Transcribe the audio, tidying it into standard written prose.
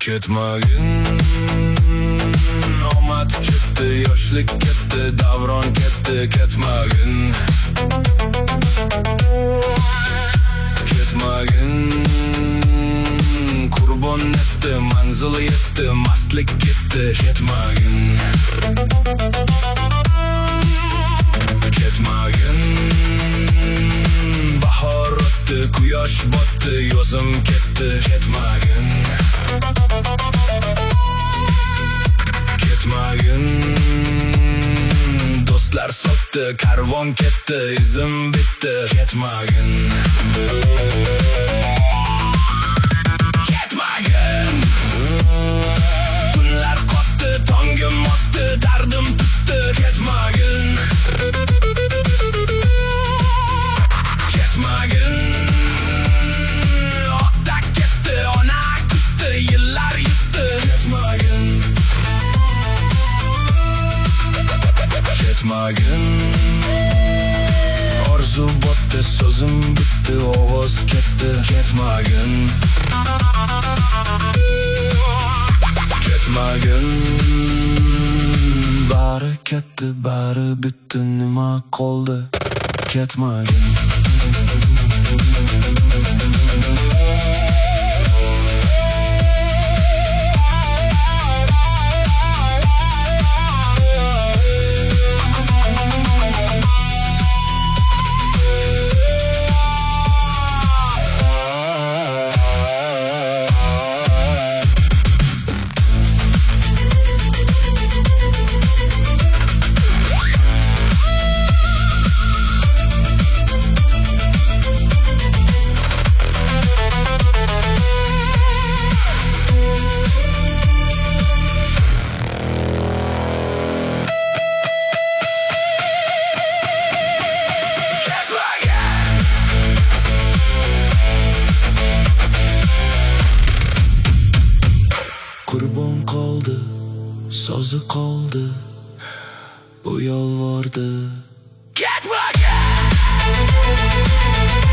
Ketmagin, omad ketdi, yoshlik ketdi, davron ketdi. Ketmagin, ketmagin, qurbon etdi, manzili yetdi, mastlik ketdi. Ketmagin, ketmagin, bahor o'tdi, quyosh botdi, yozim ketdi. Ketmagin, ketmagin, do'stlar sotdi, karvon ketdi, izim bitdi. Ketmagin, ketmagin, kunlar qotdi, tongim otdi, dardim tutdi. Ketmagin, ketmagin, ota ketdi, ona kutdi, yillar yutdi. Ketmagin, ketmagin, orzu botdi, so'zim bitdi, ovoz ketdi. Ketmagin, ketmagin, bari ketdi, bari bitdi, nima qoldi? Ketmagin. Qurbon qoldi, so'zi qoldi, u yolvordi. Ketmagin!